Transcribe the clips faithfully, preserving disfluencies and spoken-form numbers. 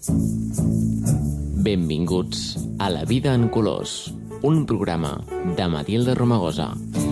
Benvinguts a La vida en colors, un programa de Matilde Romagosa.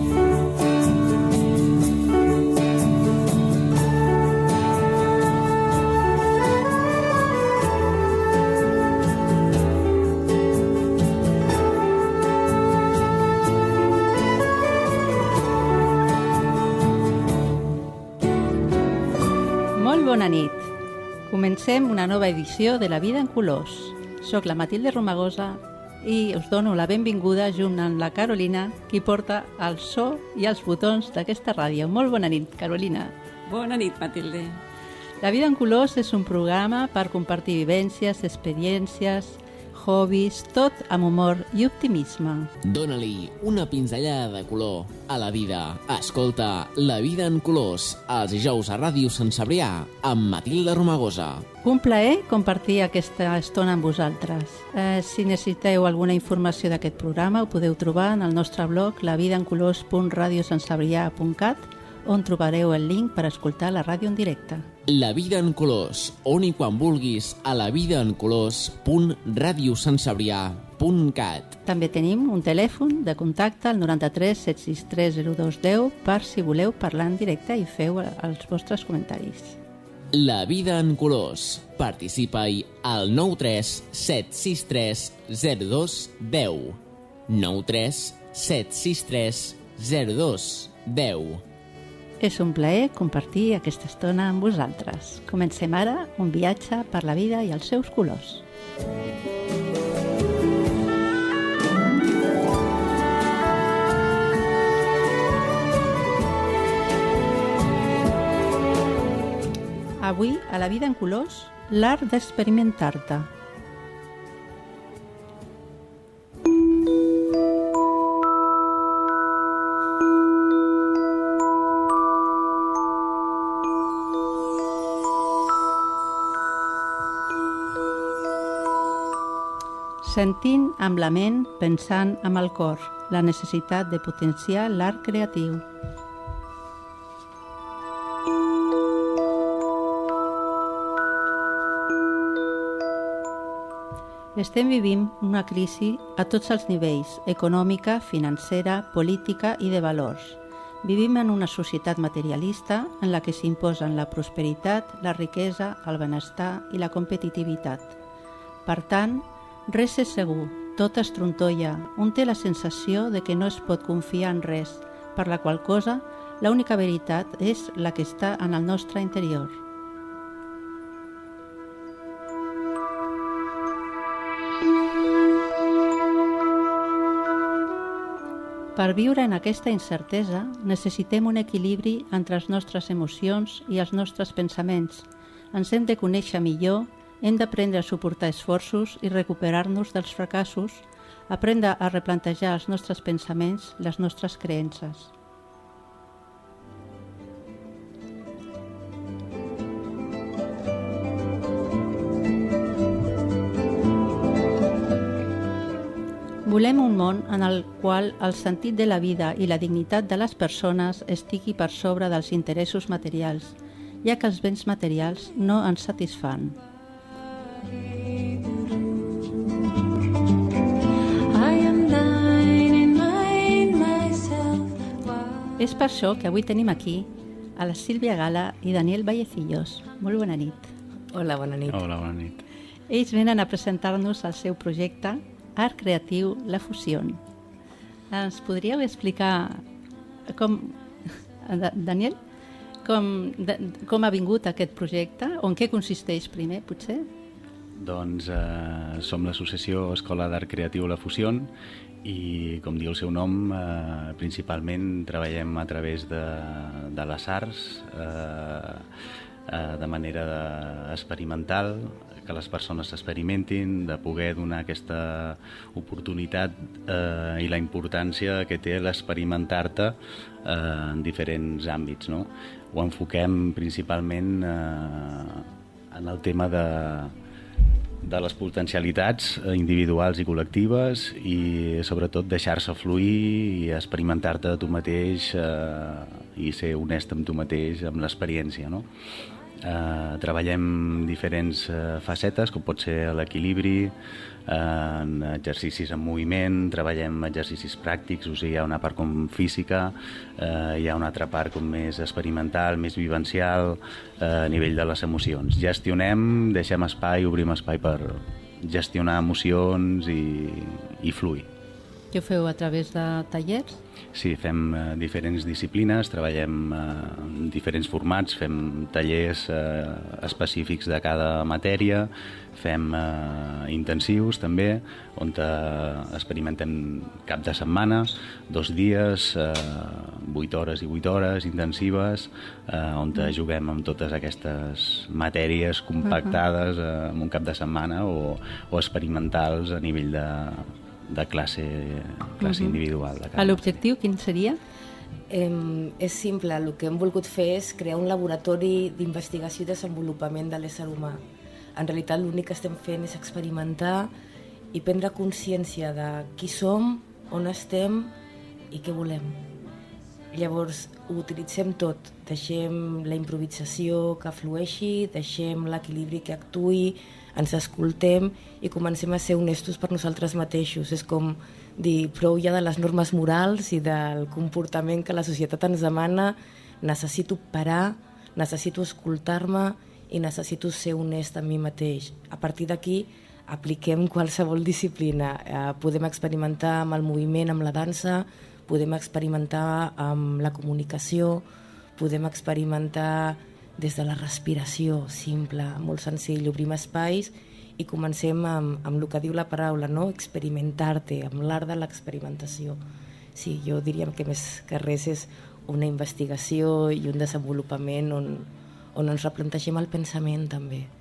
Molt bona nit. Comencem una nova edició de La vida en colors. Soc la Matilde Romagosa i us dono la benvinguda junt amb la Carolina, qui porta el so i els botons d'aquesta ràdio. Molt bona nit, Carolina. Bona nit, Matilde. La vida en colors és un programa per compartir vivències, experiències, hobbies, tot amb humor i optimisme. Dóna-li una pinzellada de color a la vida. Escolta La vida en colors, els dijous a Ràdio Sant Cebrià, amb Matilde Romagosa. Un plaer compartir aquesta estona amb vosaltres. Eh, si necessiteu alguna informació d'aquest programa, ho podeu trobar en el nostre blog la vida en colors punt radio sant cebrià punt cat, on trobareu el link per escoltar la ràdio en directe. La vida en colors, on i quan vulguis, a la vida en colors punt radio sant cebrià punt cat. També tenim un telèfon de contacte al noranta-tres set sis tres zero dos deu per si voleu parlar en directe i feu els vostres comentaris. La vida en colors. Participa-hi al nou tres set sis tres zero dos deu. nou tres set sis tres zero dos deu. És un plaer compartir aquesta estona amb vosaltres. Comencem ara un viatge per la vida i els seus colors. Avui, a La vida en colors, l'art d'experimentar-te. Sentint amb la ment, pensant amb el cor, la necessitat de potenciar l'art creatiu. Estem vivint una crisi a tots els nivells, econòmica, financera, política i de valors. Vivim en una societat materialista en la que s'imposen la prosperitat, la riquesa, el benestar i la competitivitat. Per tant, res és segur, tot es trontolla, un té la sensació de que no es pot confiar en res, per la qual cosa l'única veritat és la que està en el nostre interior. Per viure en aquesta incertesa necessitem un equilibri entre les nostres emocions i els nostres pensaments. Ens hem de conèixer millor, hem d'aprendre a suportar esforços i recuperar-nos dels fracassos, aprendre a replantejar els nostres pensaments, les nostres creences. Volem un món en el qual el sentit de la vida i la dignitat de les persones estigui per sobre dels interessos materials, ja que els béns materials no ens satisfan. És per això que avui tenim aquí a la Sílvia Gala i Daniel Vallecillos. Molt bona nit. Hola, bona nit. Hola, bona nit. Ells venen a presentar-nos el seu projecte Art Creatiu La Fusió. Ens podríeu explicar com, Daniel, com, de, com ha vingut aquest projecte, o en què consisteix primer, potser? Doncs eh, som l'associació Escola d'Art Creatiu La Fusió i, com diu el seu nom, eh, principalment treballem a través de, de les arts, eh, eh, de manera de, experimental, que les persones experimentin, de poder donar aquesta oportunitat eh, i la importància que té l'experimentar-te eh, en diferents àmbits, no? Ho enfoquem principalment eh, en el tema de, de les potencialitats individuals i col·lectives i sobretot deixar-se fluir i experimentar-te tu mateix eh, i ser honest amb tu mateix, amb l'experiència, no? Eh, treballem diferents eh, facetes, com pot ser l'equilibri, eh, en exercicis en moviment, treballem exercicis pràctics, o sigui, hi ha una part com física, eh, hi ha una altra part com més experimental, més vivencial, eh, a nivell de les emocions. Gestionem, deixem espai, obrim espai per gestionar emocions i, i fluir. Què ho feu a través de tallers? Sí, fem eh, diferents disciplines, treballem eh, en diferents formats, fem tallers eh, específics de cada matèria, fem eh, intensius també, on eh, experimentem cap de setmana, dos dies, eh, vuit hores i vuit hores intensives, eh, on mm. juguem amb totes aquestes matèries compactades eh, en un cap de setmana o, o experimentals a nivell de de classe, classe uh-huh. individual. L'objectiu quin seria? Eh, és simple, el que hem volgut fer és crear un laboratori d'investigació i desenvolupament de l'ésser humà. En realitat l'únic que estem fent és experimentar i prendre consciència de qui som, on estem i què volem. Llavors ho utilitzem tot, deixem la improvisació que flueixi, deixem l'equilibri que actuï, ens escoltem i comencem a ser honestos per nosaltres mateixos. És com dir, prou ja de les normes morals i del comportament que la societat ens demana, necessito parar, necessito escoltar-me i necessito ser honest amb mi mateix. A partir d'aquí apliquem qualsevol disciplina. Eh, podem experimentar amb el moviment, amb la dansa, podem experimentar amb la comunicació, podem experimentar des de la respiració, simple, molt senzill, obrim espais i comencem amb, amb el que diu la paraula, no? Experimentar-te, amb l'art de l'experimentació. Sí, jo diria que més que res és una investigació i un desenvolupament on, on ens replantegem el pensament també.